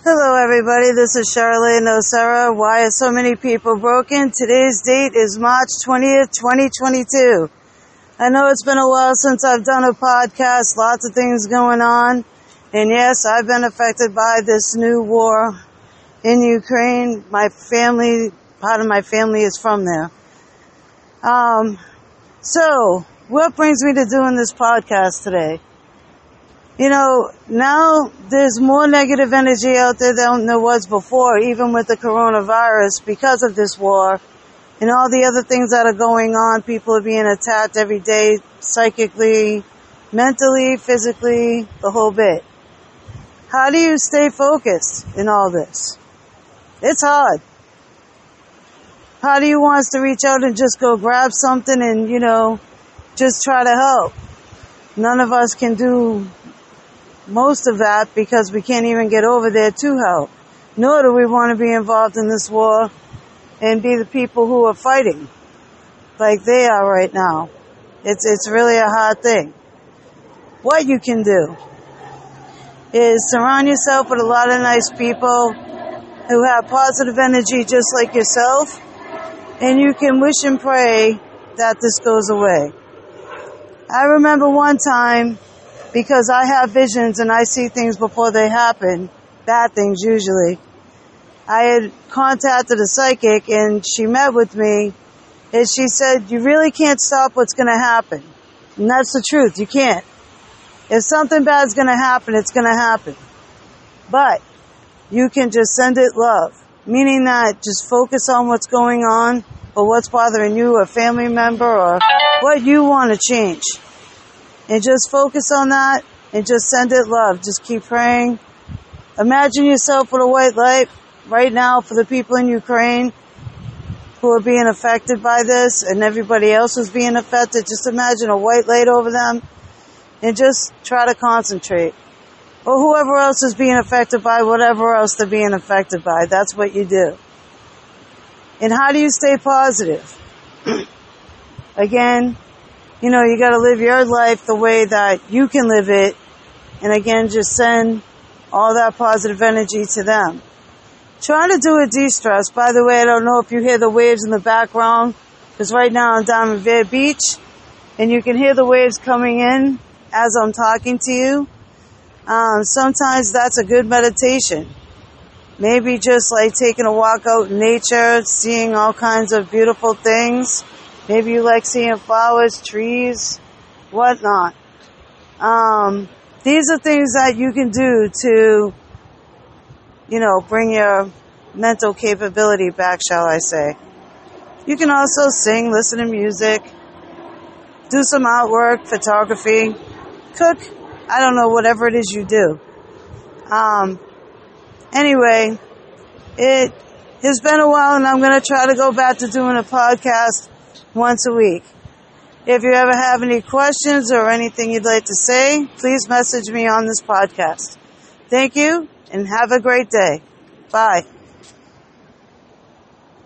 Hello everybody, this is Charlene Osara. Why are so many people broken? Today's date is March 20th, 2022. I know it's been a while since I've done a podcast, lots of things going on. And yes, I've been affected by this new war in Ukraine. My family, part of my family is from there. So, what brings me to doing this podcast today? You know, now there's more negative energy out there than there was before, even with the coronavirus, because of this war and all the other things that are going on. People are being attacked every day, psychically, mentally, physically, the whole bit. How do you stay focused in all this? It's hard. How do you want us to reach out and just go grab something and, just try to help? None of us can do most of that because we can't even get over there to help. Nor do we want to be involved in this war and be the people who are fighting like they are right now. It's really a hard thing. What you can do is surround yourself with a lot of nice people who have positive energy just like yourself, and you can wish and pray that this goes away. I remember one time, because I have visions and I see things before they happen, bad things usually, I had contacted a psychic and she met with me and she said, you really can't stop what's going to happen. And that's the truth, you can't. If something bad's going to happen, it's going to happen. But you can just send it love, meaning that just focus on what's going on or what's bothering you, a family member, or what you want to change. And just focus on that and just send it love. Just keep praying. Imagine yourself with a white light right now for the people in Ukraine who are being affected by this and everybody else who's being affected. Just imagine a white light over them and just try to concentrate. Or whoever else is being affected by whatever else they're being affected by. That's what you do. And how do you stay positive? Again, you got to live your life the way that you can live it. And again, just send all that positive energy to them. Try to do a de-stress. By the way, I don't know if you hear the waves in the background, because right now I'm down in Revere Beach, and you can hear the waves coming in as I'm talking to you. Sometimes that's a good meditation. Maybe just like taking a walk out in nature, seeing all kinds of beautiful things. Maybe you like seeing flowers, trees, whatnot. These are things that you can do to, bring your mental capability back, shall I say. You can also sing, listen to music, do some artwork, photography, cook, I don't know, whatever it is you do. Anyway, it has been a while and I'm going to try to go back to doing a podcast once a week. If you ever have any questions or anything you'd like to say, please message me on this podcast. Thank you and have a great day. Bye.